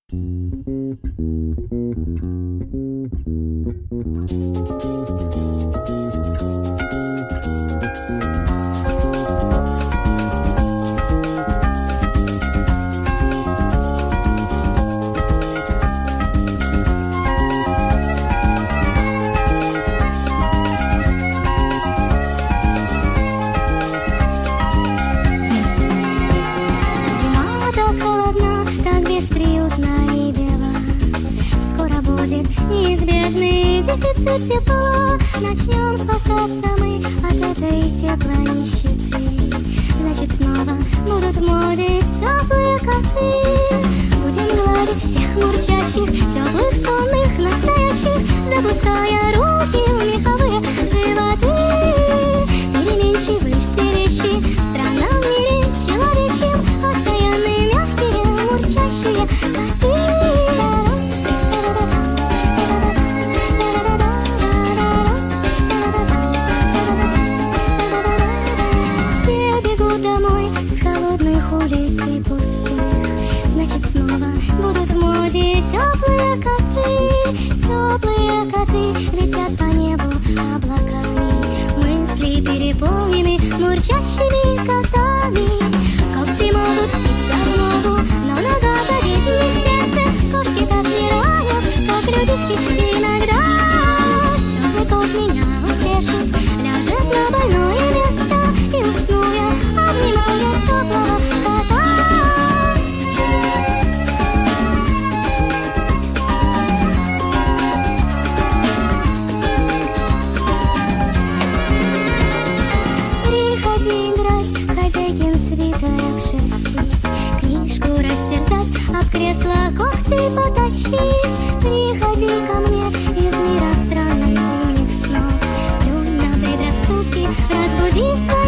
Неизбежный дефицит тепла. Начнем спасаться мы от этой теплой нищеты. Значит, снова будут в моде теплые коты. Будем гладить всех мурчащих, теплых, сонных, настоящих, запуская руки в меховые животы. Переменчивые все вещи в странном мире человечьем, постоянные мягкие мурчащие коты. Улиц и пустых, значит, снова будут в моде теплые коты летят по небу облаками. Мысли переполнены мурчащими котами. Когти могут впиться в ногу, но нога давит не в сердце. Кошки так не ранят, как людишки иногда. Теплый кот меня утешит, ляжет на больное место, и усну я, обнимая теплого кота. Приходи играть, хозяйкин свитер шерстить, книжку растерзать, об кресло когти поточить. Приходи ко мне из мира странных зимних снов, плюнь на предрассудки, разбуди свои